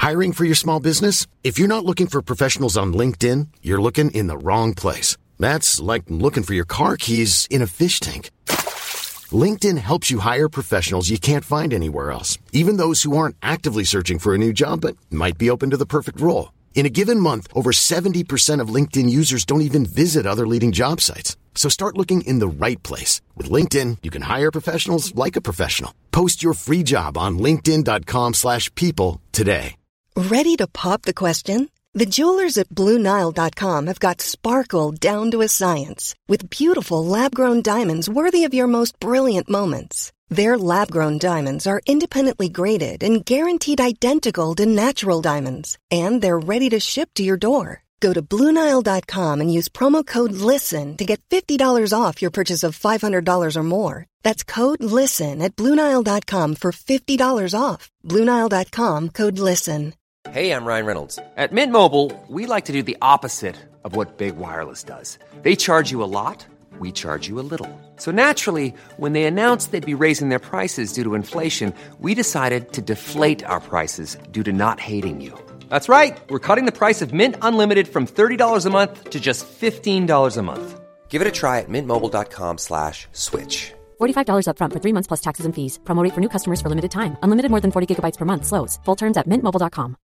Hiring for your small business? If you're not looking for professionals on LinkedIn, you're looking in the wrong place. That's like looking for your car keys in a fish tank. LinkedIn helps you hire professionals you can't find anywhere else, even those who aren't actively searching for a new job but might be open to the perfect role. In a given month, over 70% of LinkedIn users don't even visit other leading job sites. So start looking in the right place. With LinkedIn, you can hire professionals like a professional. Post your free job on linkedin.com/people today. Ready to pop the question? The jewelers at BlueNile.com have got sparkle down to a science with beautiful lab-grown diamonds worthy of your most brilliant moments. Their lab-grown diamonds are independently graded and guaranteed identical to natural diamonds, and they're ready to ship to your door. Go to BlueNile.com and use promo code LISTEN to get $50 off your purchase of $500 or more. That's code LISTEN at BlueNile.com for $50 off. BlueNile.com, code LISTEN. Hey, I'm Ryan Reynolds. At Mint Mobile, we like to do the opposite of what Big Wireless does. They charge you a lot, we charge you a little. So naturally, when they announced they'd be raising their prices due to inflation, we decided to deflate our prices due to not hating you. That's right. We're cutting the price of Mint Unlimited from $30 a month to just $15 a month. Give it a try at mintmobile.com/switch. $45 up front for 3 months plus taxes and fees. Promo rate for new customers for limited time. Unlimited more than 40 gigabytes per month. Slows full terms at mintmobile.com.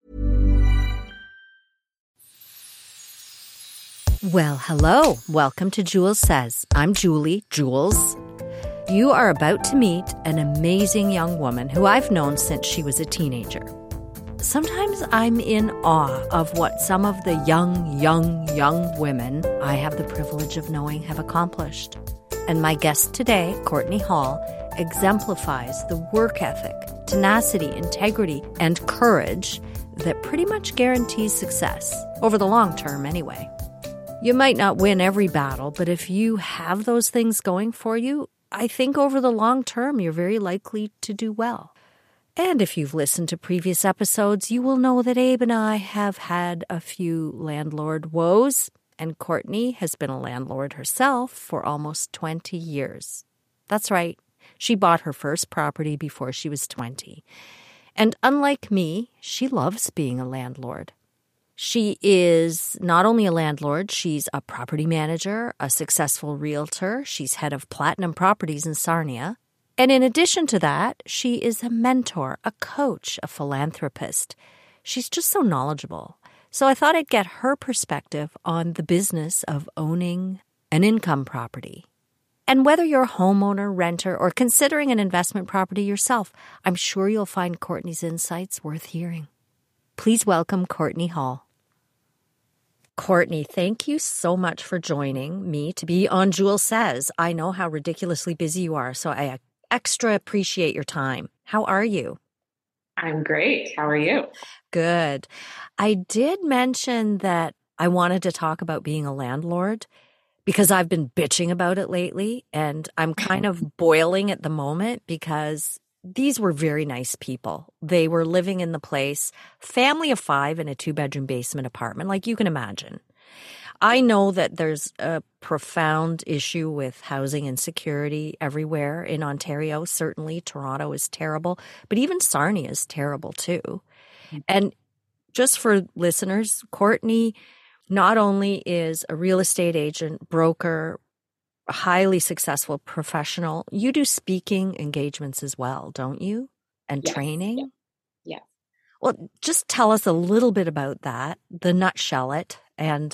Well, hello. Welcome to Jules Says. I'm Julie, Jules. You are about to meet an amazing young woman who I've known since she was a teenager. Sometimes I'm in awe of what some of the young women I have the privilege of knowing have accomplished. And my guest today, Courtney Hall, exemplifies the work ethic, tenacity, integrity, and courage that pretty much guarantees success, over the long term anyway. You might not win every battle, but if you have those things going for you, I think over the long term, you're very likely to do well. And if you've listened to previous episodes, you will know that Abe and I have had a few landlord woes, and Courtney has been a landlord herself for almost 20 years. That's right. She bought her first property before she was 20. And unlike me, she loves being a landlord. She is not only a landlord, she's a property manager, a successful realtor. She's head of Platinum Properties in Sarnia. And in addition to that, she is a mentor, a coach, a philanthropist. She's just so knowledgeable. So I thought I'd get her perspective on the business of owning an income property. And whether you're a homeowner, renter, or considering an investment property yourself, I'm sure you'll find Courtney's insights worth hearing. Please welcome Courtney Hall. Courtney, thank you so much for joining me to be on Jules Says. I know how ridiculously busy you are, so I extra appreciate your time. How are you? I'm great. How are you? Good. I did mention that I wanted to talk about being a landlord because I've been bitching about it lately, and I'm kind of boiling at the moment because these were very nice people. They were living in the place, family of 5 in a 2-bedroom basement apartment, like you can imagine. I know that there's a profound issue with housing insecurity everywhere in Ontario. Certainly, Toronto is terrible, but even Sarnia is terrible too. And just for listeners, Courtney not only is a real estate agent, broker, a highly successful professional, you do speaking engagements as well, don't you? And Yes. training? Yeah. Well, just tell us a little bit about that, the nutshell it. And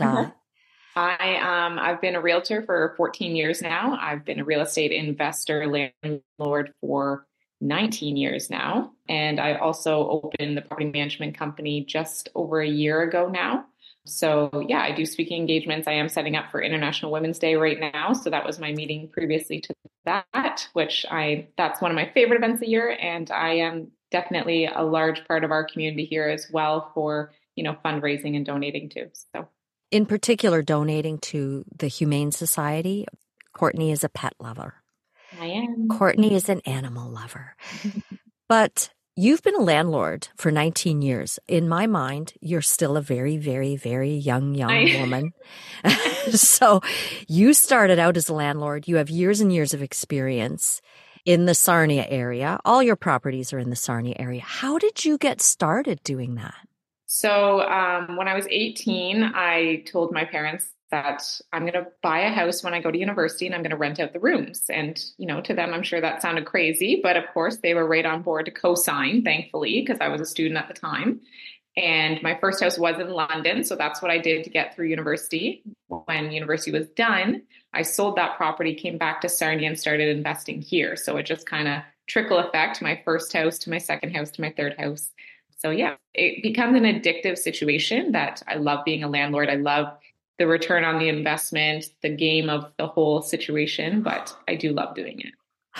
I've been a realtor for 14 years now. I've been a real estate investor, landlord for 19 years now. And I also opened the property management company just over a year ago now. So yeah, I do speaking engagements. I am setting up for International Women's Day right now. So that was my meeting previously to that, that's one of my favorite events a year. And I am definitely a large part of our community here as well for, fundraising and donating too. So in particular, donating to the Humane Society. Courtney is a pet lover. I am. Courtney is an animal lover. But you've been a landlord for 19 years. In my mind, you're still a very, very, very young woman. So you started out as a landlord. You have years and years of experience. in the Sarnia area. All your properties are in the Sarnia area. How did you get started doing that? So when I was 18, I told my parents that I'm going to buy a house when I go to university and I'm going to rent out the rooms. And, to them, I'm sure that sounded crazy, but of course they were right on board to co-sign, thankfully, because I was a student at the time. And my first house was in London. So that's what I did to get through university. When university was done, I sold that property, came back to Sarnia and started investing here. So it just kind of trickle effect, my first house to my second house to my third house. So yeah, it becomes an addictive situation that I love being a landlord. I love the return on the investment, the game of the whole situation, but I do love doing it.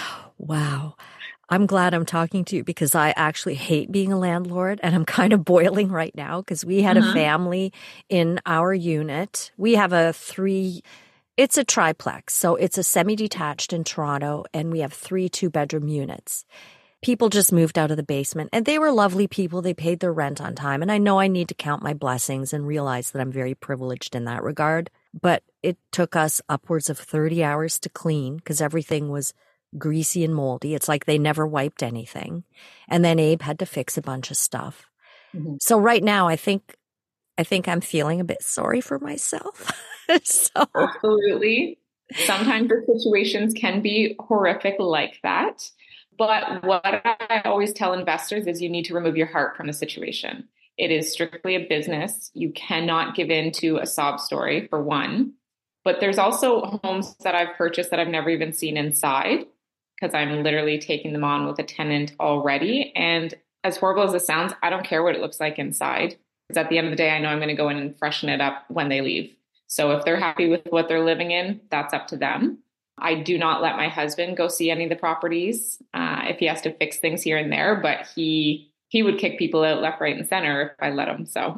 Wow. I'm glad I'm talking to you because I actually hate being a landlord and I'm kind of boiling right now because we had a family in our unit. We have it's a triplex. So it's a semi-detached in Toronto and we have 3 2-bedroom units. People just moved out of the basement and they were lovely people. They paid their rent on time. And I know I need to count my blessings and realize that I'm very privileged in that regard. But it took us upwards of 30 hours to clean because everything was greasy and moldy. It's like they never wiped anything. And then Abe had to fix a bunch of stuff. Mm-hmm. So right now, I think I'm feeling a bit sorry for myself. Absolutely. Sometimes the situations can be horrific like that. But what I always tell investors is you need to remove your heart from the situation. It is strictly a business. You cannot give in to a sob story, for one. But there's also homes that I've purchased that I've never even seen inside because I'm literally taking them on with a tenant already. And as horrible as it sounds, I don't care what it looks like inside. Because at the end of the day, I know I'm going to go in and freshen it up when they leave. So if they're happy with what they're living in, that's up to them. I do not let my husband go see any of the properties if he has to fix things here and there, but he would kick people out left, right, and center if I let him. So,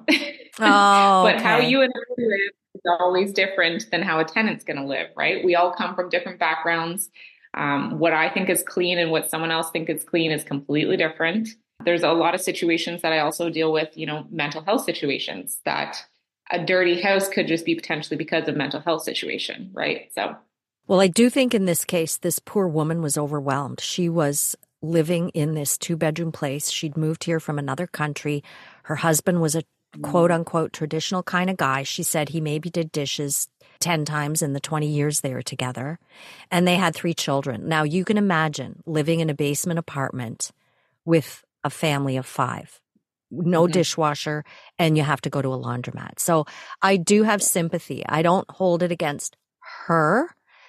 but how you and I live is always different than how a tenant's going to live, right? We all come from different backgrounds. What I think is clean and what someone else thinks is clean is completely different. There's a lot of situations that I also deal with, mental health situations that a dirty house could just be potentially because of mental health situation, right? So. Well, I do think in this case, this poor woman was overwhelmed. She was living in this 2-bedroom place. She'd moved here from another country. Her husband was a quote unquote traditional kind of guy. She said he maybe did dishes 10 times in the 20 years they were together. And they had 3 children. Now you can imagine living in a basement apartment with a family of 5. No dishwasher, and you have to go to a laundromat. So I do have sympathy. I don't hold it against her.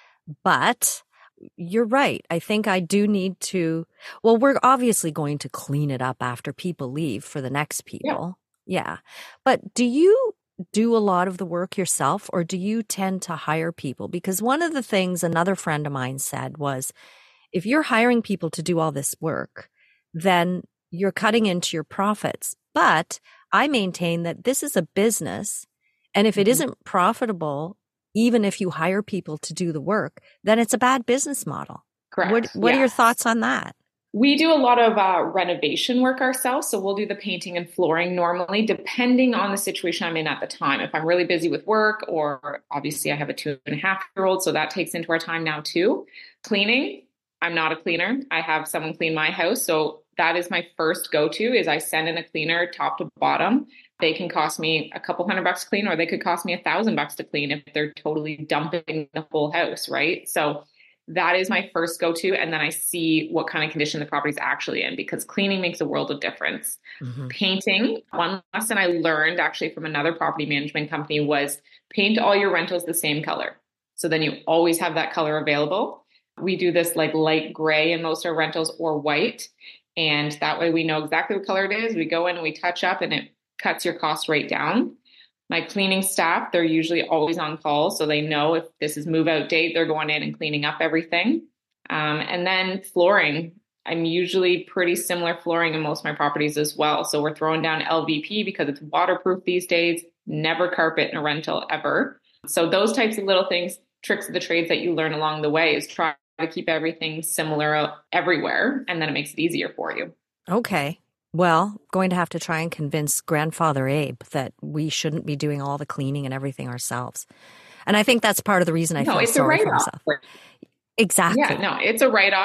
But you're right. I think I do need to, we're obviously going to clean it up after people leave for the next people. Yeah. But do you do a lot of the work yourself or do you tend to hire people? Because one of the things another friend of mine said was, if you're hiring people to do all this work, then you're cutting into your profits. But I maintain that this is a business. And if it isn't profitable, even if you hire people to do the work, then it's a bad business model. Correct. What are your thoughts on that? We do a lot of renovation work ourselves. So we'll do the painting and flooring normally, depending on the situation I'm in at the time. If I'm really busy with work, or obviously I have a 2.5-year-old, so that takes into our time now too. Cleaning, I'm not a cleaner. I have someone clean my house. So that is my first go-to is I send in a cleaner top to bottom. They can cost me a couple $100 to clean, or they could cost me $1,000 to clean if they're totally dumping the whole house, right? So that is my first go-to. And then I see what kind of condition the property is actually in, because cleaning makes a world of difference. Mm-hmm. Painting, one lesson I learned actually from another property management company was paint all your rentals the same color. So then you always have that color available. We do this like light gray in most of our rentals, or white. And that way we know exactly what color it is. We go in and we touch up and it cuts your cost rate down. My cleaning staff, they're usually always on call. So they know if this is move out date, they're going in and cleaning up everything. And then flooring, I'm usually pretty similar flooring in most of my properties as well. So we're throwing down LVP because it's waterproof these days, never carpet in a rental ever. So those types of little things, tricks of the trades that you learn along the way is try to keep everything similar everywhere. And then it makes it easier for you. Okay. Well, going to have to try and convince Grandfather Abe that we shouldn't be doing all the cleaning and everything ourselves. And I think that's part of the reason I feel sorry for myself. Exactly. Yeah, no, it's a write-off.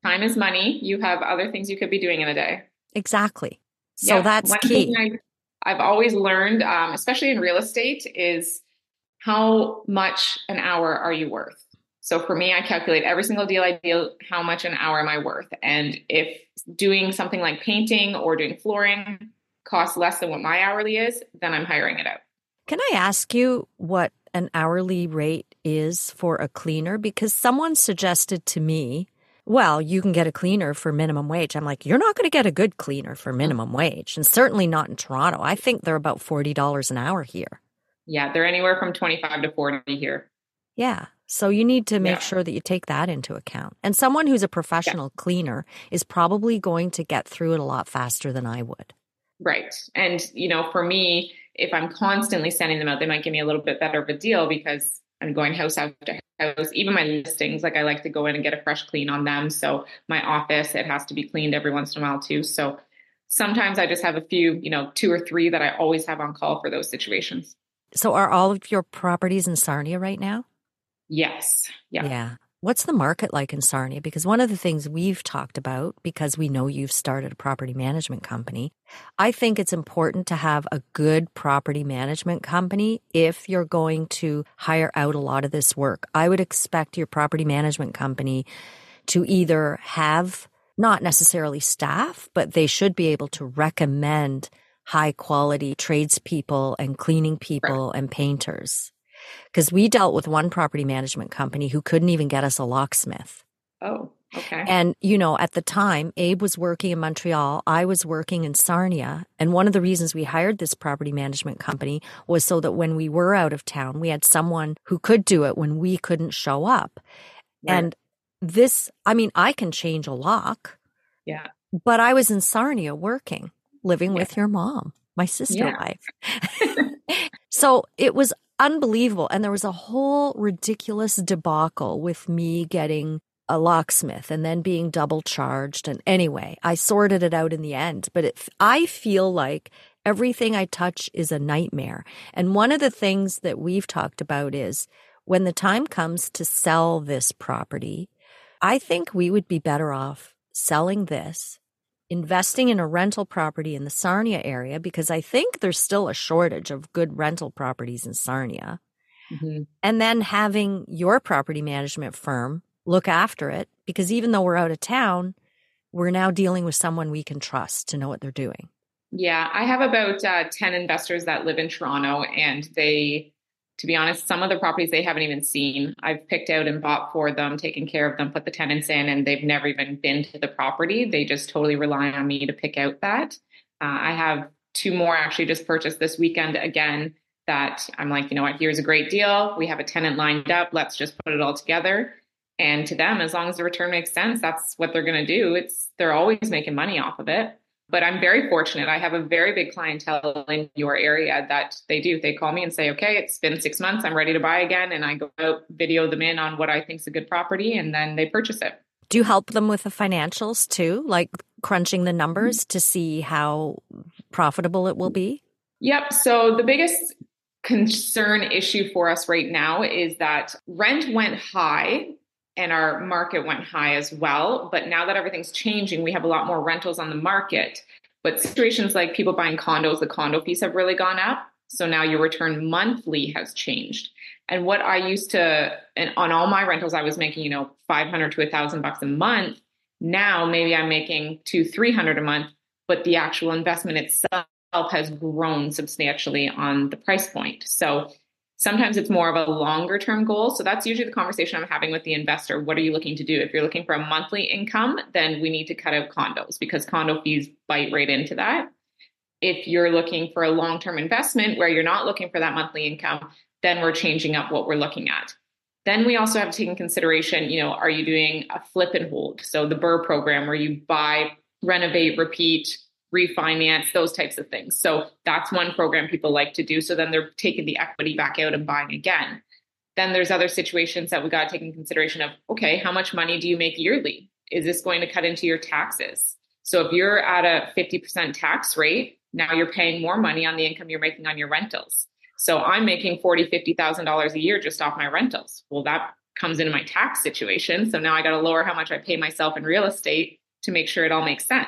Time is money. You have other things you could be doing in a day. Exactly. So that's one key. Thing I've always learned, especially in real estate, is how much an hour are you worth? So for me, I calculate every single deal I deal, how much an hour am I worth? And if doing something like painting or doing flooring costs less than what my hourly is, then I'm hiring it out. Can I ask you what an hourly rate is for a cleaner? Because someone suggested to me, well, you can get a cleaner for minimum wage. I'm like, you're not going to get a good cleaner for minimum wage, and certainly not in Toronto. I think they're about $40 an hour here. Yeah, they're anywhere from 25 to 40 here. Yeah. So you need to make sure that you take that into account. And someone who's a professional cleaner is probably going to get through it a lot faster than I would. Right. And, for me, if I'm constantly sending them out, they might give me a little bit better of a deal because I'm going house after house. Even my listings, like I like to go in and get a fresh clean on them. So my office, it has to be cleaned every once in a while too. So sometimes I just have a few, 2 or 3 that I always have on call for those situations. So are all of your properties in Sarnia right now? Yes. Yeah. What's the market like in Sarnia? Because one of the things we've talked about, because we know you've started a property management company, I think it's important to have a good property management company if you're going to hire out a lot of this work. I would expect your property management company to either have not necessarily staff, but they should be able to recommend high quality tradespeople and cleaning people and painters. Because we dealt with one property management company who couldn't even get us a locksmith. Oh, okay. And, at the time, Abe was working in Montreal. I was working in Sarnia. And one of the reasons we hired this property management company was so that when we were out of town, we had someone who could do it when we couldn't show up. Right. And I can change a lock. Yeah. But I was in Sarnia working, living with your mom, my sister wife. So it was unbelievable. And there was a whole ridiculous debacle with me getting a locksmith and then being double charged. And anyway, I sorted it out in the end. But I feel like everything I touch is a nightmare. And one of the things that we've talked about is when the time comes to sell this property, I think we would be better off selling this, investing in a rental property in the Sarnia area, because I think there's still a shortage of good rental properties in Sarnia. Mm-hmm. And then having your property management firm look after it, because even though we're out of town, we're now dealing with someone we can trust to know what they're doing. Yeah, I have about 10 investors that live in Toronto, and they, to be honest, some of the properties they haven't even seen. I've picked out and bought for them, taken care of them, put the tenants in, and they've never even been to the property. They just totally rely on me to pick out that. I have 2 more actually just purchased this weekend again that I'm like, you know what, here's a great deal. We have a tenant lined up. Let's just put it all together. And to them, as long as the return makes sense, that's what they're going to do. They're always making money off of it. But I'm very fortunate. I have a very big clientele in your area that they call me and say, okay, it's been 6 months. I'm ready to buy again. And I go out, video them in on what I think is a good property, and then they purchase it. Do you help them with the financials too? Like crunching the numbers to see how profitable it will be? Yep. So the biggest concern issue for us right now is that rent went high and our market went high as well. But now that everything's changing, we have a lot more rentals on the market. But situations like people buying condos, the condo fees have really gone up. So now your return monthly has changed. And what I used to, and on all my rentals, I was making, $500 to $1,000 a month. Now maybe I'm making $200-300 a month, but the actual investment itself has grown substantially on the price point. So sometimes it's more of a longer term goal. So that's usually the conversation I'm having with the investor. What are you looking to do? If you're looking for a monthly income, then we need to cut out condos because condo fees bite right into that. If you're looking for a long-term investment where you're not looking for that monthly income, then we're changing up what we're looking at. Then we also have to take in consideration, are you doing a flip and hold? So the BRRRR program where you buy, renovate, repeat, refinance, those types of things. So that's one program people like to do. So then they're taking the equity back out and buying again. Then there's other situations that we got to take in consideration of, okay, how much money do you make yearly? Is this going to cut into your taxes? So if you're at a 50% tax rate, now you're paying more money on the income you're making on your rentals. So I'm making $40,000, $50,000 a year just off my rentals. Well, that comes into my tax situation. So now I got to lower how much I pay myself in real estate to make sure it all makes sense.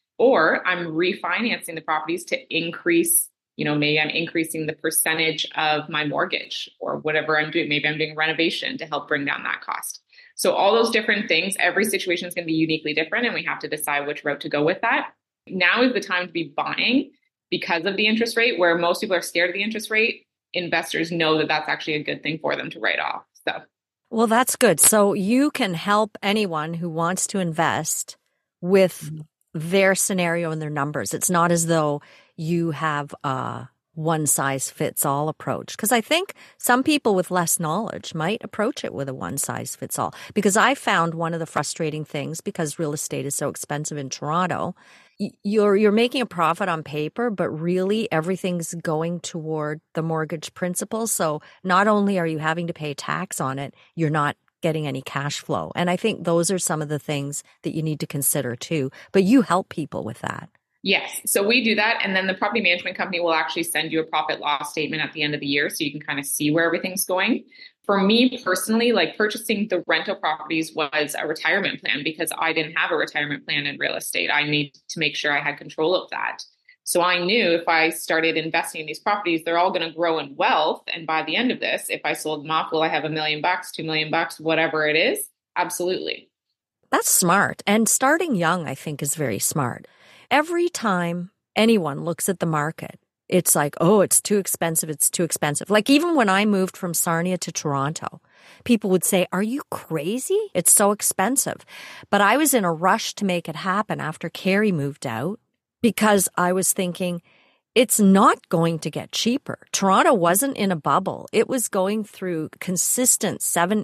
Or I'm refinancing the properties to increase, maybe I'm increasing the percentage of my mortgage or whatever I'm doing. Maybe I'm doing renovation to help bring down that cost. So all those different things, every situation is going to be uniquely different, and we have to decide which route to go with that. Now is the time to be buying because of the interest rate, where most people are scared of the interest rate. Investors know that that's actually a good thing for them to write off. So, well, that's good. So you can help anyone who wants to invest with their scenario and their numbers. It's not as though you have a one-size-fits-all approach. Because I think some people with less knowledge might approach it with a one-size-fits-all. Because I found one of the frustrating things, because real estate is so expensive in Toronto, you're making a profit on paper, but really everything's going toward the mortgage principal. So not only are you having to pay tax on it, you're not getting any cash flow. And I think those are some of the things that you need to consider too. But you help people with that. Yes. So we do that. And then the property management company will actually send you a profit loss statement at the end of the year, so you can kind of see where everything's going. For me personally, like purchasing the rental properties was a retirement plan, because I didn't have a retirement plan in real estate. I needed to make sure I had control of that. So I knew if I started investing in these properties, they're all going to grow in wealth. And by the end of this, if I sold them off, will I have $1 million, $2 million, whatever it is? Absolutely. That's smart. And starting young, I think, is very smart. Every time anyone looks at the market, it's like, oh, it's too expensive. It's too expensive. Like even when I moved from Sarnia to Toronto, people would say, are you crazy? It's so expensive. But I was in a rush to make it happen after Carrie moved out, because I was thinking it's not going to get cheaper. Toronto wasn't in a bubble. It was going through consistent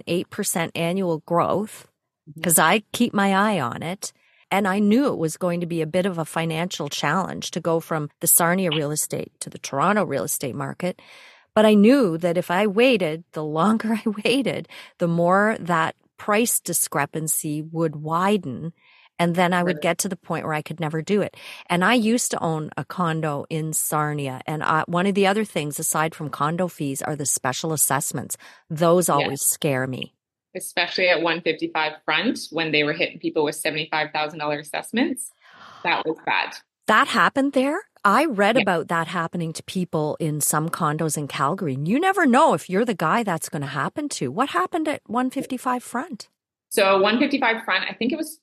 7-8% annual growth, because I keep my eye on it. And I knew it was going to be a bit of a financial challenge to go from the Sarnia real estate to the Toronto real estate market. But I knew that if I waited, the longer I waited, the more that price discrepancy would widen. And then I would get to the point where I could never do it. And I used to own a condo in Sarnia. And one of the other things, aside from condo fees, are the special assessments. Those always scare me. Especially at 155 Front, when they were hitting people with $75,000 assessments. That was bad. That happened there? I read about that happening to people in some condos in Calgary. You never know if you're the guy that's going to happen to. What happened at 155 Front? So 155 Front, I think it was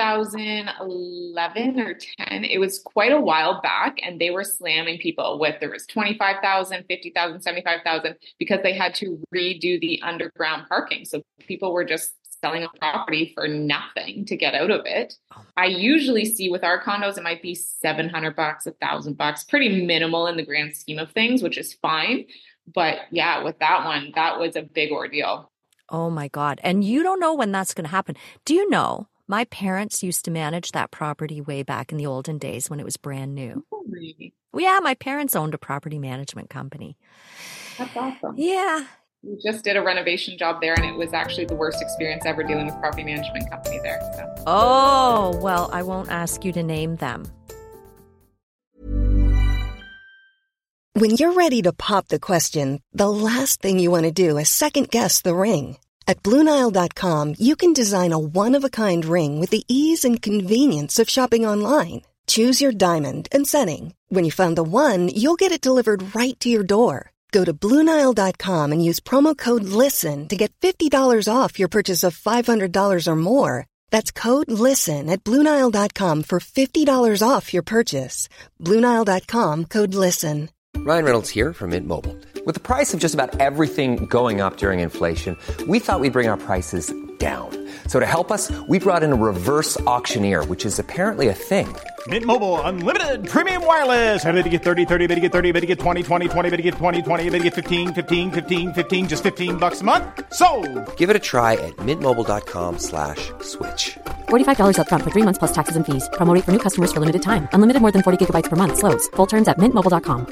2011 or 10. It was quite a while back, and they were slamming people with, there was 25,000, 50,000, 75,000, because they had to redo the underground parking. So people were just selling a property for nothing to get out of it. I usually see with our condos, it might be $700, $1,000, pretty minimal in the grand scheme of things, which is fine. But yeah, with that one, that was a big ordeal. Oh my God. And you don't know when that's going to happen. Do you know, my parents used to manage that property way back in the olden days when it was brand new. Oh, really? Well, yeah, my parents owned a property management company. That's awesome. Yeah. We just did a renovation job there, and it was actually the worst experience ever dealing with property management company there. So. Oh, well, I won't ask you to name them. When you're ready to pop the question, the last thing you want to do is second-guess the ring. At BlueNile.com, you can design a one-of-a-kind ring with the ease and convenience of shopping online. Choose your diamond and setting. When you find the one, you'll get it delivered right to your door. Go to BlueNile.com and use promo code LISTEN to get $50 off your purchase of $500 or more. That's code LISTEN at BlueNile.com for $50 off your purchase. BlueNile.com, code LISTEN. Ryan Reynolds here from Mint Mobile. With the price of just about everything going up during inflation, we thought we'd bring our prices down. So to help us, we brought in a reverse auctioneer, which is apparently a thing. Mint Mobile Unlimited Premium Wireless. How to get 30, 30, bit to get 30, bit to get 20, 20, 20, bit to get 20, 20, bit to get 15, 15, 15, 15, just $15 a month? Sold! Give it a try at mintmobile.com/switch. $45 up front for 3 months plus taxes and fees. Promo rate for new customers for limited time. Unlimited more than 40 gigabytes per month. Slows full terms at mintmobile.com.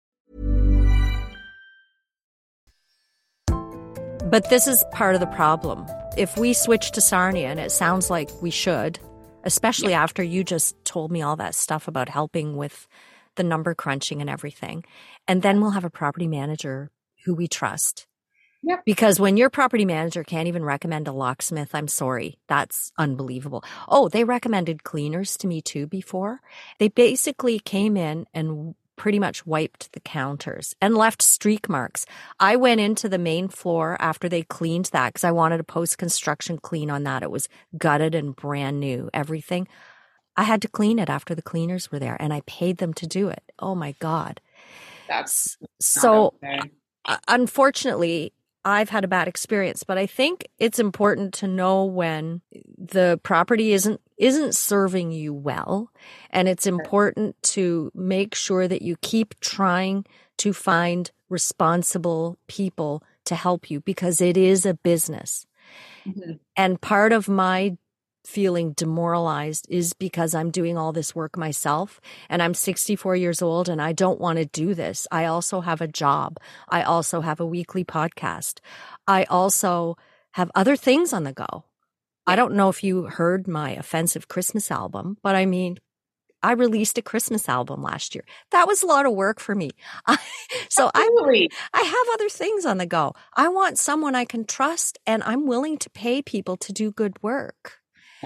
But this is part of the problem. If we switch to Sarnia, and it sounds like we should, especially after you just told me all that stuff about helping with the number crunching and everything, and then we'll have a property manager who we trust. Yep. Because when your property manager can't even recommend a locksmith, I'm sorry, that's unbelievable. Oh, they recommended cleaners to me too before. They basically came in and pretty much wiped the counters and left streak marks. I went into the main floor after they cleaned that because I wanted a post-construction clean on that. It was gutted and brand new, everything. I had to clean it after the cleaners were there and I paid them to do it. Oh my God. That's so okay. Unfortunately, I've had a bad experience, but I think it's important to know when the property isn't serving you well. And it's important to make sure that you keep trying to find responsible people to help you because it is a business. Mm-hmm. And part of my feeling demoralized is because I'm doing all this work myself and I'm 64 years old and I don't want to do this. I also have a job. I also have a weekly podcast. I also have other things on the go. I don't know if you heard my offensive Christmas album, but I mean, I released a Christmas album last year. That was a lot of work for me. So I have other things on the go. I want someone I can trust and I'm willing to pay people to do good work.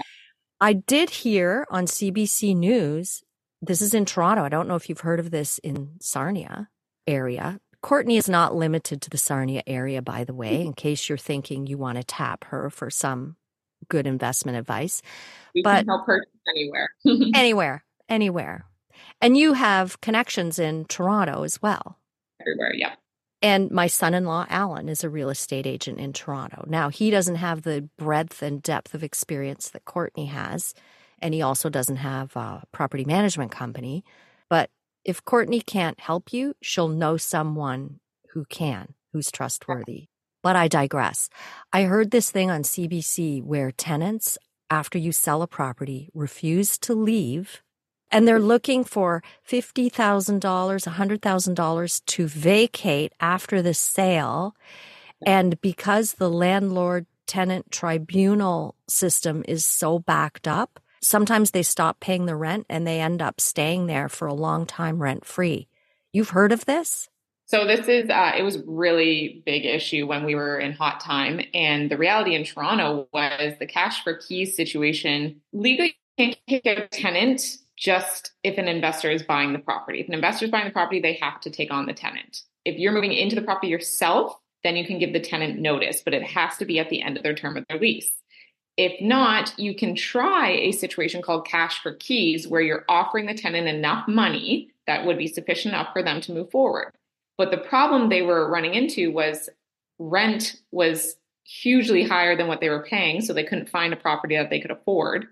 I did hear on CBC News, this is in Toronto. I don't know if you've heard of this in Sarnia area. Courtney is not limited to the Sarnia area, by the way, in case you're thinking you want to tap her for some good investment advice. We can help her anywhere. Anywhere. And you have connections in Toronto as well. Everywhere, yeah. And my son-in-law, Alan, is a real estate agent in Toronto. Now, he doesn't have the breadth and depth of experience that Courtney has, and he also doesn't have a property management company. But if Courtney can't help you, she'll know someone who can, who's trustworthy. But I digress. I heard this thing on CBC where tenants, after you sell a property, refuse to leave. And they're looking for $50,000, $100,000 to vacate after the sale. And because the landlord-tenant tribunal system is so backed up, sometimes they stop paying the rent and they end up staying there for a long time rent-free. You've heard of this? So this is, it was really big issue when we were in hot time. And the reality in Toronto was the cash for keys situation. Legally, you can't kick out a tenant just if an investor is buying the property. If an investor is buying the property, they have to take on the tenant. If you're moving into the property yourself, then you can give the tenant notice, but it has to be at the end of their term of their lease. If not, you can try a situation called cash for keys, where you're offering the tenant enough money that would be sufficient enough for them to move forward. But the problem they were running into was rent was hugely higher than what they were paying, so they couldn't find a property that they could afford.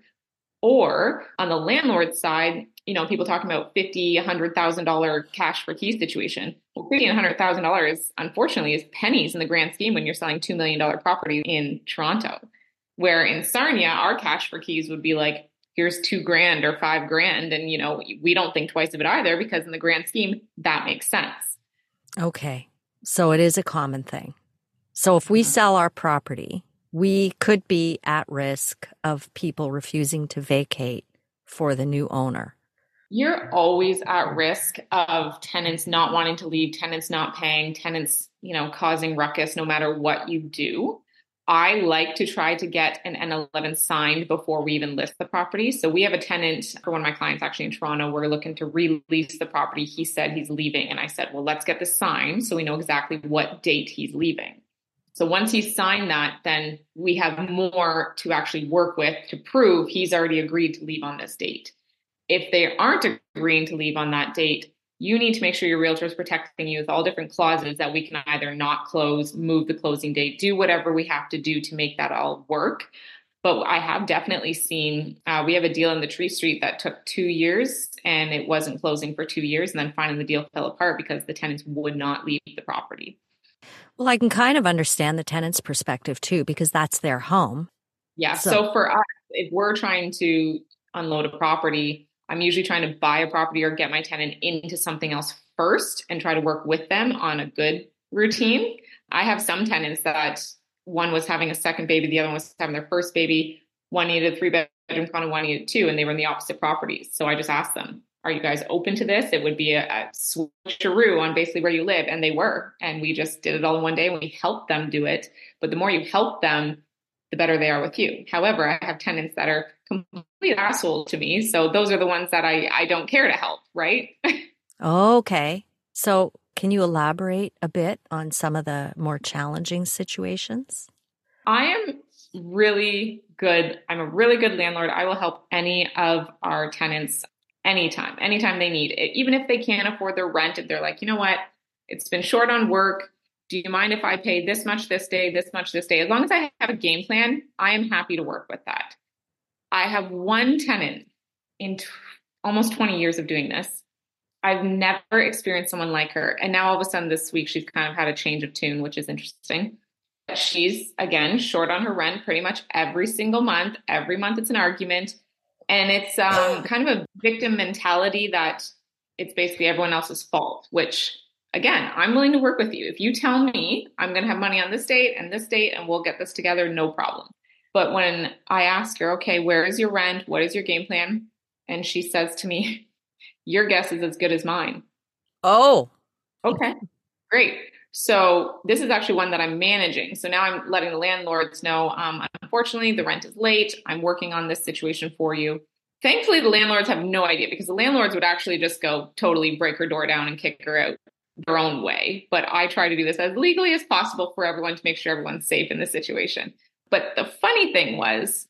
Or on the landlord side, people talking about $50,000, $100,000 cash for key situation. Well, $50,000 and $100,000, unfortunately, is pennies in the grand scheme when you're selling $2 million property in Toronto. Where in Sarnia, our cash for keys would be like, here's $2,000 or $5,000. And, we don't think twice of it either, because in the grand scheme, that makes sense. Okay. So it is a common thing. So if we sell our property, we could be at risk of people refusing to vacate for the new owner. You're always at risk of tenants not wanting to leave, tenants not paying, tenants, causing ruckus no matter what you do. I like to try to get an N11 signed before we even list the property. So we have a tenant for one of my clients actually in Toronto. We're looking to release the property. He said he's leaving. And I said, well, let's get this signed so we know exactly what date he's leaving. So once he's signed that, then we have more to actually work with to prove he's already agreed to leave on this date. If they aren't agreeing to leave on that date, you need to make sure your realtor is protecting you with all different clauses that we can either not close, move the closing date, do whatever we have to do to make that all work. But I have definitely seen, we have a deal in the Tree Street that took 2 years and it wasn't closing for 2 years. And then finally the deal fell apart because the tenants would not leave the property. Well, I can kind of understand the tenant's perspective too, because that's their home. Yeah. So for us, if we're trying to unload a property, I'm usually trying to buy a property or get my tenant into something else first and try to work with them on a good routine. I have some tenants that one was having a second baby, the other one was having their first baby. One needed a 3-bedroom condo, one needed 2, and they were in the opposite properties. So I just asked them, are you guys open to this? It would be a switcheroo on basically where you live. And they were. And we just did it all in one day and we helped them do it. But the more you help them, the better they are with you. However, I have tenants that are complete assholes to me. So those are the ones that I don't care to help, right? Okay. So can you elaborate a bit on some of the more challenging situations? I am really good. I'm a really good landlord. I will help any of our tenants anytime they need it. Even if they can't afford their rent, if they're like, you know what, it's been short on work. Do you mind if I pay this much this day, this much this day? As long as I have a game plan, I am happy to work with that. I have one tenant in almost 20 years of doing this. I've never experienced someone like her. And now all of a sudden this week, she's kind of had a change of tune, which is interesting. She's, again, short on her rent pretty much every single month. Every month it's an argument. And it's kind of a victim mentality that it's basically everyone else's fault, which, again, I'm willing to work with you. If you tell me I'm going to have money on this date and we'll get this together, no problem. But when I ask her, okay, where is your rent? What is your game plan? And she says to me, your guess is as good as mine. Oh, okay, great. So this is actually one that I'm managing. So now I'm letting the landlords know, unfortunately, the rent is late. I'm working on this situation for you. Thankfully, the landlords have no idea because the landlords would actually just go totally break her door down and kick her out their own way. But I try to do this as legally as possible for everyone to make sure everyone's safe in this situation. But the funny thing was,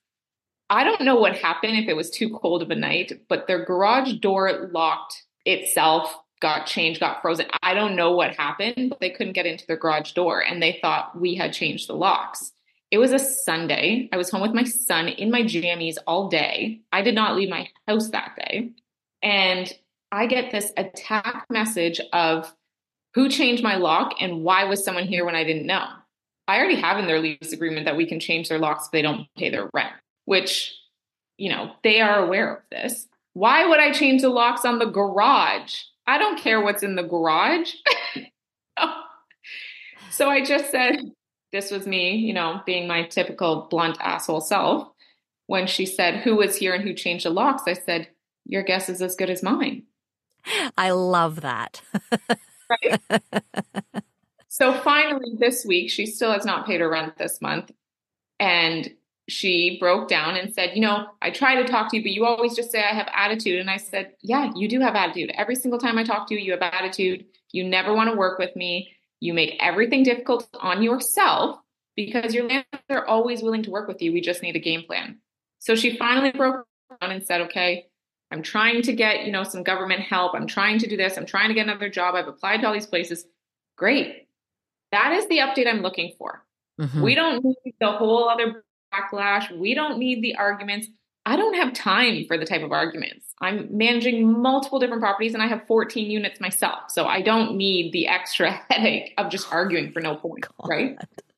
I don't know what happened if it was too cold of a night, but their garage door locked itself, got changed, got frozen. I don't know what happened, but they couldn't get into their garage door and they thought we had changed the locks. It was a Sunday. I was home with my son in my jammies all day. I did not leave my house that day. And I get this attack message of who changed my lock and why was someone here when I didn't know? I already have in their lease agreement that we can change their locks if they don't pay their rent, which, you know, they are aware of this. Why would I change the locks on the garage? I don't care what's in the garage. So I just said, this was me, you know, being my typical blunt asshole self. When she said, who was here and who changed the locks? I said, your guess is as good as mine. I love that. Right? So finally this week, she still has not paid her rent this month. And she broke down and said, you know, I try to talk to you, but you always just say I have attitude. And I said, yeah, you do have attitude. Every single time I talk to you, you have attitude. You never want to work with me. You make everything difficult on yourself because your landlords are always willing to work with you. We just need a game plan. So she finally broke down and said, okay, I'm trying to get, you know, some government help. I'm trying to do this. I'm trying to get another job. I've applied to all these places. Great. That is the update I'm looking for. Mm-hmm. We don't need the whole other backlash. We don't need the arguments. I don't have time for the type of arguments. I'm managing multiple different properties and I have 14 units myself. So I don't need the extra headache of just arguing for no point, right?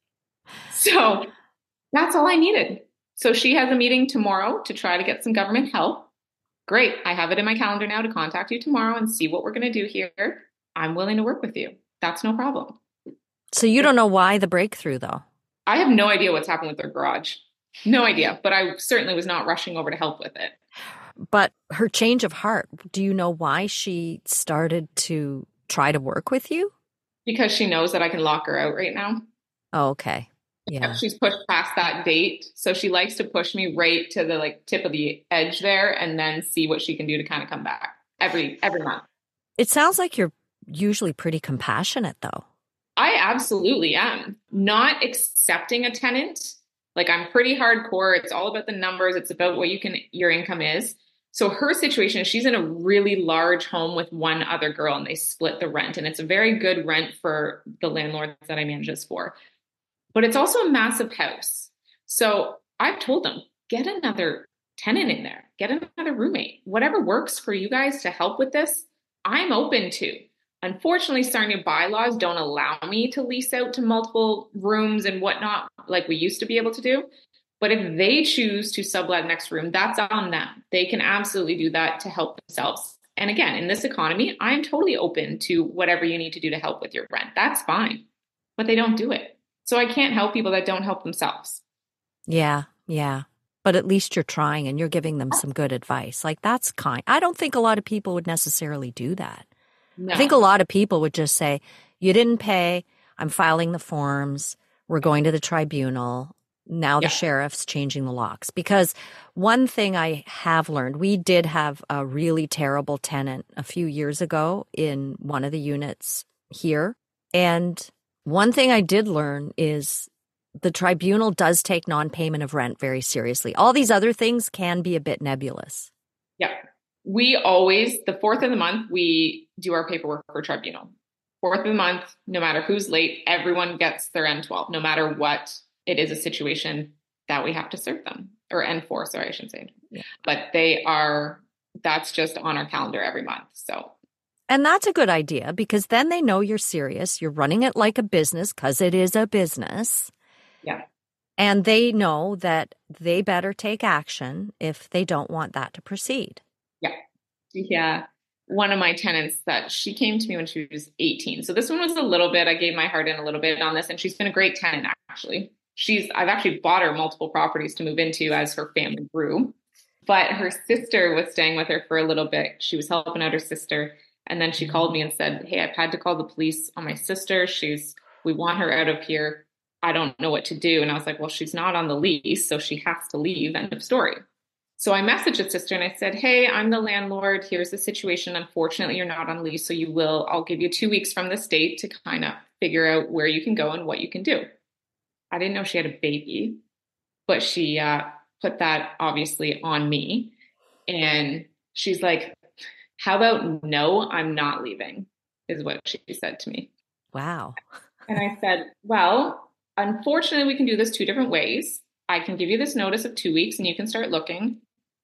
So that's all I needed. So she has a meeting tomorrow to try to get some government help. Great. I have it in my calendar now to contact you tomorrow and see what we're going to do here. I'm willing to work with you. That's no problem. So you don't know why the breakthrough though? I have no idea what's happened with their garage. No idea. But I certainly was not rushing over to help with it. But her change of heart, do you know why she started to try to work with you? Because she knows that I can lock her out right now. Oh, okay. Yeah. She's pushed past that date. So she likes to push me right to the tip of the edge there and then see what she can do to kind of come back every month. It sounds like you're usually pretty compassionate though. I absolutely am. Not accepting a tenant. Like I'm pretty hardcore. It's all about the numbers. It's about what your income is. So her situation, she's in a really large home with one other girl and they split the rent. And it's a very good rent for the landlord that I manage this for. But it's also a massive house. So I've told them, get another tenant in there, get another roommate, whatever works for you guys to help with this, I'm open to. Unfortunately, Sarnia bylaws don't allow me to lease out to multiple rooms and whatnot like we used to be able to do. But if they choose to sublet next room, that's on them. They can absolutely do that to help themselves. And again, in this economy, I am totally open to whatever you need to do to help with your rent. That's fine. But they don't do it. So I can't help people that don't help themselves. Yeah, yeah. But at least you're trying and you're giving them some good advice. Like, that's kind. I don't think a lot of people would necessarily do that. No. I think a lot of people would just say, you didn't pay. I'm filing the forms. We're going to the tribunal. Now the sheriff's changing the locks. Because one thing I have learned, we did have a really terrible tenant a few years ago in one of the units here. And one thing I did learn is the tribunal does take non-payment of rent very seriously. All these other things can be a bit nebulous. Yeah. We always, the 4th of the month, we do our paperwork for tribunal. 4th of the month, no matter who's late, everyone gets their N12, no matter what it is a situation that we have to serve them. Or N4, sorry, I shouldn't say. Yeah. But that's just on our calendar every month. So. And that's a good idea because then they know you're serious. You're running it like a business because it is a business. Yeah. And they know that they better take action if they don't want that to proceed. Yeah. Yeah. One of my tenants that she came to me when she was 18. So this one was a little bit, I gave my heart in a little bit on this, and she's been a great tenant actually. I've actually bought her multiple properties to move into as her family grew. But her sister was staying with her for a little bit. She was helping out her sister. And then she called me and said, hey, I've had to call the police on my sister. We want her out of here. I don't know what to do. And I was like, well, she's not on the lease, so she has to leave. End of story. So I messaged her sister and I said, hey, I'm the landlord. Here's the situation. Unfortunately, you're not on lease. So I'll give you 2 weeks from this date to kind of figure out where you can go and what you can do. I didn't know she had a baby, but she put that obviously on me. And she's like, how about no, I'm not leaving, is what she said to me. Wow. And I said, well, unfortunately, we can do this 2 different ways. I can give you this notice of 2 weeks and you can start looking,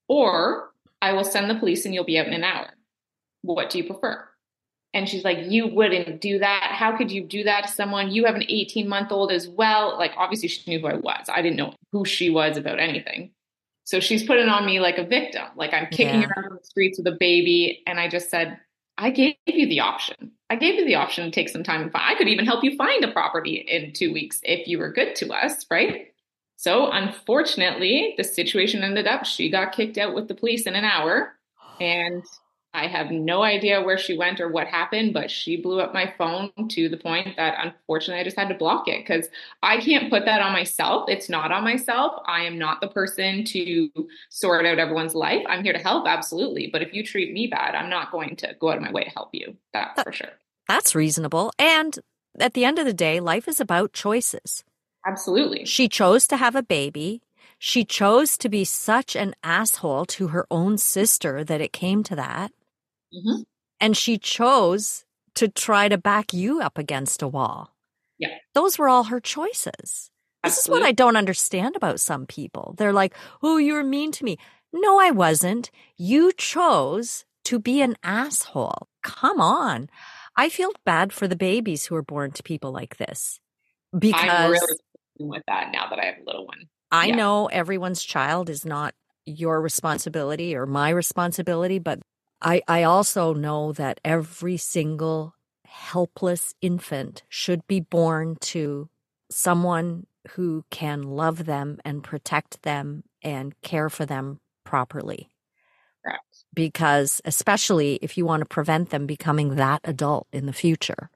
or I will send the police and you'll be out in an hour. What do you prefer? And she's like, you wouldn't do that. How could you do that to someone? You have an 18-month-old as well. Like, obviously she knew who I was. I didn't know who she was about anything. So she's putting on me like a victim. Like, I'm kicking her out on the streets with a baby. And I just said, I gave you the option. I gave you the option to take some time and find. I could even help you find a property in 2 weeks if you were good to us, right? So unfortunately, the situation ended up, she got kicked out with the police in an hour. And I have no idea where she went or what happened, but she blew up my phone to the point that unfortunately I just had to block it because I can't put that on myself. It's not on myself. I am not the person to sort out everyone's life. I'm here to help, absolutely. But if you treat me bad, I'm not going to go out of my way to help you. That's for sure. That's reasonable. And at the end of the day, life is about choices. Absolutely. She chose to have a baby. She chose to be such an asshole to her own sister that it came to that. Mm-hmm. And she chose to try to back you up against a wall. Yeah. Those were all her choices. Absolutely. This is what I don't understand about some people. They're like, oh, you were mean to me. No, I wasn't. You chose to be an asshole. Come on. I feel bad for the babies who are born to people like this. Because I'm really with that now that I have a little one. I know everyone's child is not your responsibility or my responsibility, but I also know that every single helpless infant should be born to someone who can love them and protect them and care for them properly. Correct. Because especially if you want to prevent them becoming that adult in the future,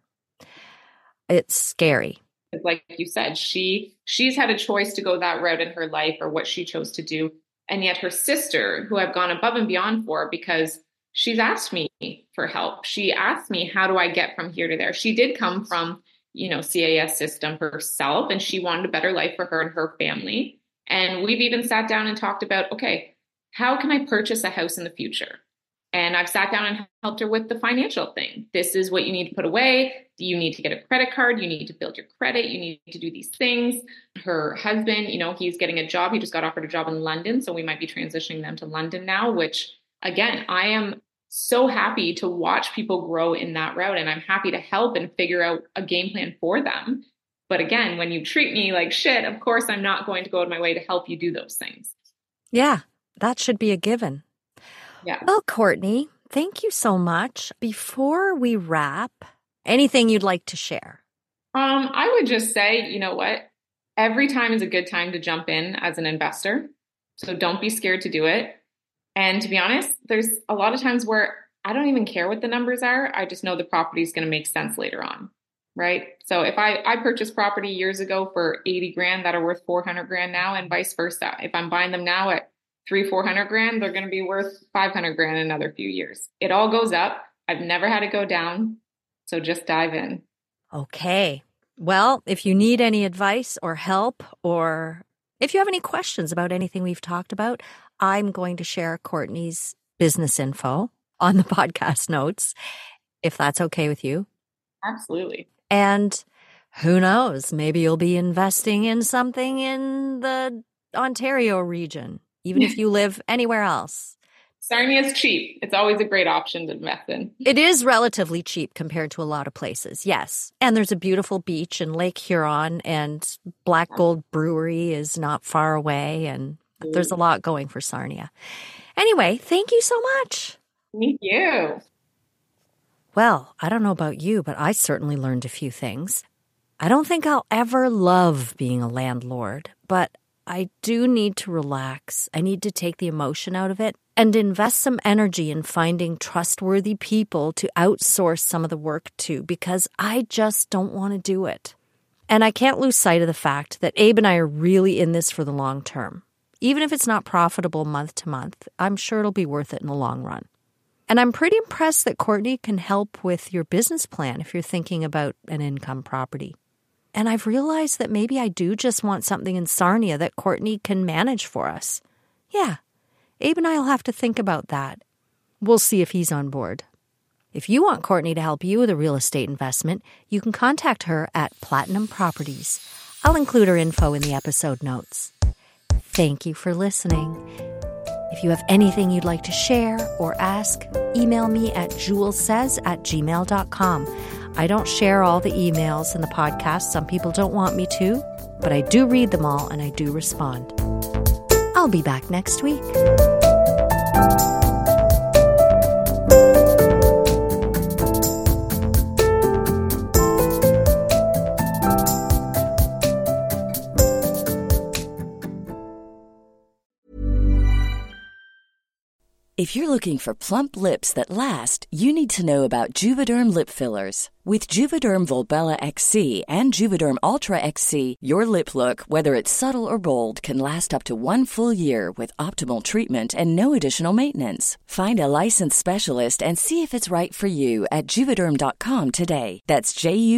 it's scary. Like you said, she's had a choice to go that route in her life or what she chose to do. And yet her sister, who I've gone above and beyond for, because she's asked me for help. She asked me, how do I get from here to there? She did come from, CAS system herself, and she wanted a better life for her and her family. And we've even sat down and talked about, okay, how can I purchase a house in the future? And I've sat down and helped her with the financial thing. This is what you need to put away. You need to get a credit card. You need to build your credit. You need to do these things. Her husband, he's getting a job. He just got offered a job in London. So we might be transitioning them to London now, which again, I am so happy to watch people grow in that route. And I'm happy to help and figure out a game plan for them. But again, when you treat me like shit, of course, I'm not going to go out of my way to help you do those things. Yeah, that should be a given. Yeah. Well, Courtney, thank you so much. Before we wrap, anything you'd like to share? I would just say, you know what? Every time is a good time to jump in as an investor. So don't be scared to do it. And to be honest, there's a lot of times where I don't even care what the numbers are. I just know the property is going to make sense later on. Right. So if I purchased property years ago for 80 grand that are worth 400 grand now, and vice versa. If I'm buying them now at 300-400 grand, they're going to be worth 500 grand in another few years. It all goes up. I've never had it go down. So just dive in. Okay. Well, if you need any advice or help, or if you have any questions about anything we've talked about, I'm going to share Courtney's business info on the podcast notes, if that's okay with you. Absolutely. And who knows, maybe you'll be investing in something in the Ontario region, even if you live anywhere else. Sarnia is cheap. It's always a great option to invest in. It is relatively cheap compared to a lot of places, yes. And there's a beautiful beach in Lake Huron, and Black Gold Brewery is not far away, and there's a lot going for Sarnia. Anyway, thank you so much. Thank you. Well, I don't know about you, but I certainly learned a few things. I don't think I'll ever love being a landlord, but I do need to relax. I need to take the emotion out of it and invest some energy in finding trustworthy people to outsource some of the work to, because I just don't want to do it. And I can't lose sight of the fact that Abe and I are really in this for the long term. Even if it's not profitable month to month, I'm sure it'll be worth it in the long run. And I'm pretty impressed that Courtney can help with your business plan if you're thinking about an income property. And I've realized that maybe I do just want something in Sarnia that Courtney can manage for us. Yeah, Abe and I will have to think about that. We'll see if he's on board. If you want Courtney to help you with a real estate investment, you can contact her at Platinum Properties. I'll include her info in the episode notes. Thank you for listening. If you have anything you'd like to share or ask, email me at julessays@gmail.com. I don't share all the emails in the podcast. Some people don't want me to, but I do read them all and I do respond. I'll be back next week. If you're looking for plump lips that last, you need to know about Juvederm lip fillers. With Juvederm Volbella XC and Juvederm Ultra XC, your lip look, whether it's subtle or bold, can last up to 1 full year with optimal treatment and no additional maintenance. Find a licensed specialist and see if it's right for you at Juvederm.com today. That's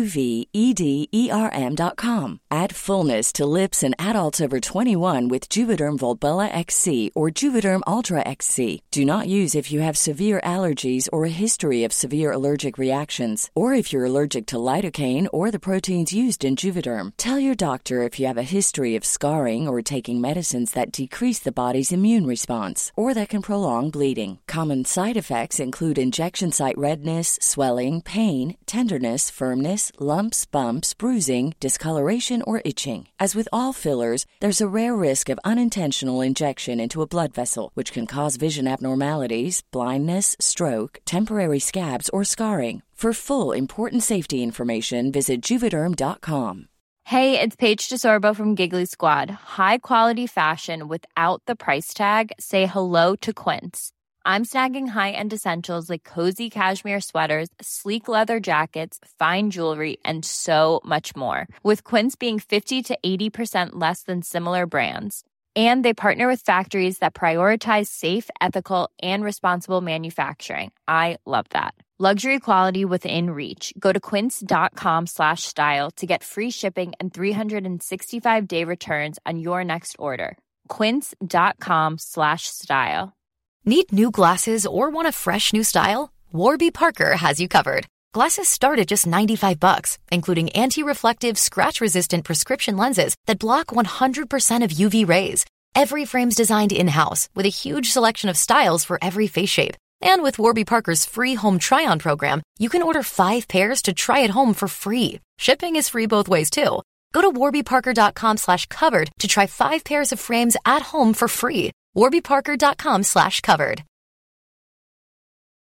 JUVEDERM.com. Add fullness to lips in adults over 21 with Juvederm Volbella XC or Juvederm Ultra XC. Do not use if you have severe allergies or a history of severe allergic reactions, or if you're allergic to lidocaine or the proteins used in Juvederm. Tell your doctor if you have a history of scarring or taking medicines that decrease the body's immune response or that can prolong bleeding. Common side effects include injection site redness, swelling, pain, tenderness, firmness, lumps, bumps, bruising, discoloration, or itching. As with all fillers, there's a rare risk of unintentional injection into a blood vessel, which can cause vision abnormalities, blindness, stroke, temporary scabs, or scarring. For full, important safety information, visit Juvederm.com. Hey, it's Paige DeSorbo from Giggly Squad. High quality fashion without the price tag. Say hello to Quince. I'm snagging high-end essentials like cozy cashmere sweaters, sleek leather jackets, fine jewelry, and so much more. With Quince being 50 to 80% less than similar brands. And they partner with factories that prioritize safe, ethical, and responsible manufacturing. I love that. Luxury quality within reach. Go to quince.com/style to get free shipping and 365-day returns on your next order. Quince.com/style. Need new glasses or want a fresh new style? Warby Parker has you covered. Glasses start at just $95, including anti-reflective, scratch-resistant prescription lenses that block 100% of UV rays. Every frame's designed in-house with a huge selection of styles for every face shape. And with Warby Parker's free home try-on program, you can order 5 pairs to try at home for free. Shipping is free both ways, too. Go to warbyparker.com/covered to try 5 pairs of frames at home for free. warbyparker.com/covered.